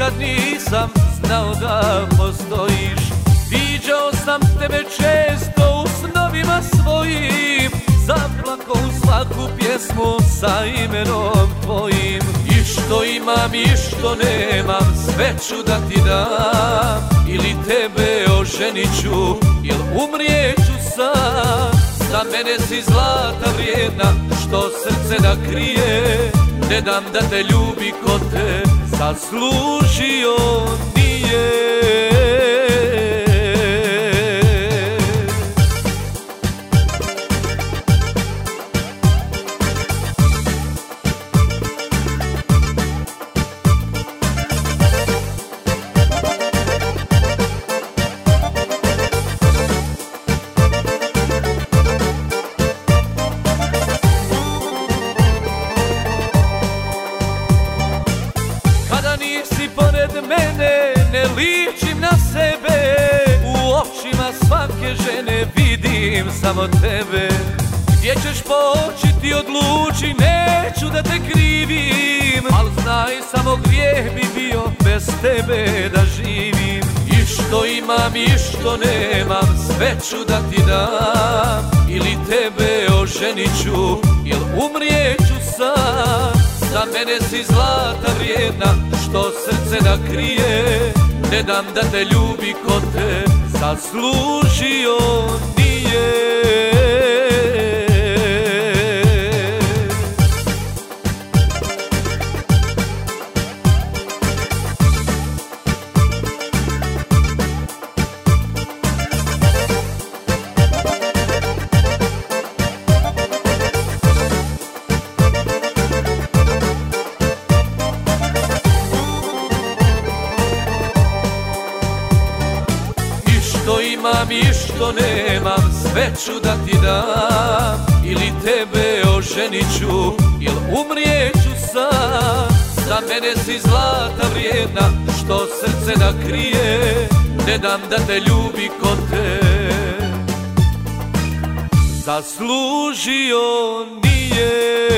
nikad nisam znao da postojiš. Viđao sam tebe često u snovima svojim, zaplakao u svaku pjesmu sa imenom tvojim. I što imam i što nemam, sve ću da ti dam. Ili tebe oženit ću, ili umrijeću sam. Za mene si zlata vrijedna, što srce da krije. Ne dam da te ljubi ko te zaslužio nije. Kada nisi pored mene, ne ličim na sebe. U očima svake žene vidim samo tebe. Gdje ćeš poći ti odluči, neću da te krivim. Al znaj, samo grijeh bi bio bez tebe da živim. I što imam i što nemam, sve ću da ti dam. Ili tebe oženit ću, ili umrijeću sam. Za mene si zlata vrijedna, što srce da krije. Ne dam da te ljubi ko te zaslužio nije. Što imam i što nemam, sve ću da ti dam. Ili tebe oženit ću, ili umrijeću sam. Za mene si zlata vrijedna, što srce da krije. Ne dam da te ljubi ko te zaslužio nije.